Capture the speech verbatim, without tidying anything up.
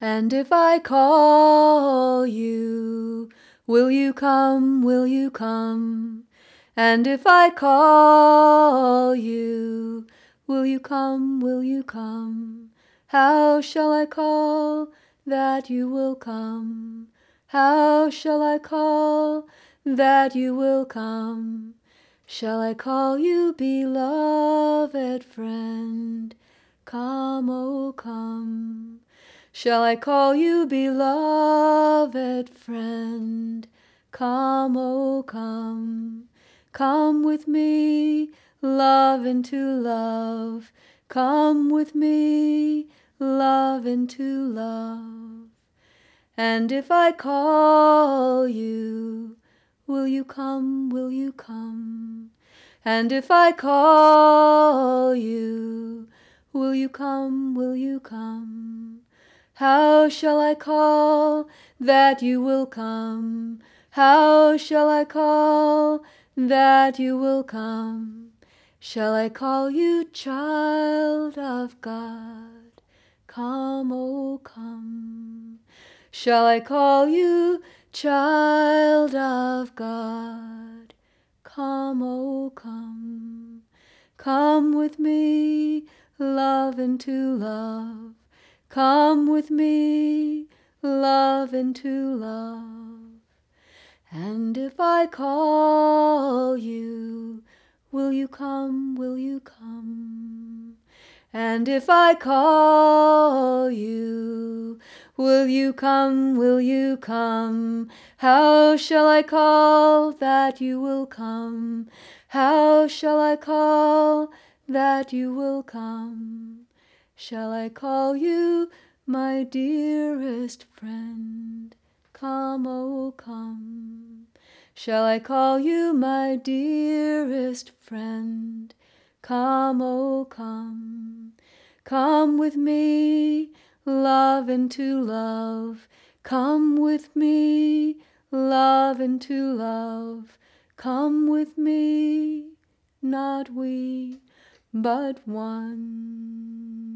And if I call you, will you come, will you come? And if I call you, will you come, will you come? How shall I call that you will come? How shall I call that you will come? Shall I call you beloved friend? Come, oh come. Shall I call you beloved friend? Come, oh come. Come with me, love into love. Come with me, love into love. And if I call you, will you come, will you come? And if I call you, will you come, will you come? How shall I call that you will come? How shall I call that you will come? Shall I call you child of God? Come, oh come. Shall I call you child of God? Come, oh come. Come with me, love into love. Come with me, love into love. And if I call you, will you come, will you come? And if I call you, will you come, will you come? How shall I call that you will come? How shall I call that you will come? Shall I call you my dearest friend? Come, oh come. Shall I call you my dearest friend? Come, oh come. Come with me, love into love. Come with me, love into love. Come with me, not we, but one.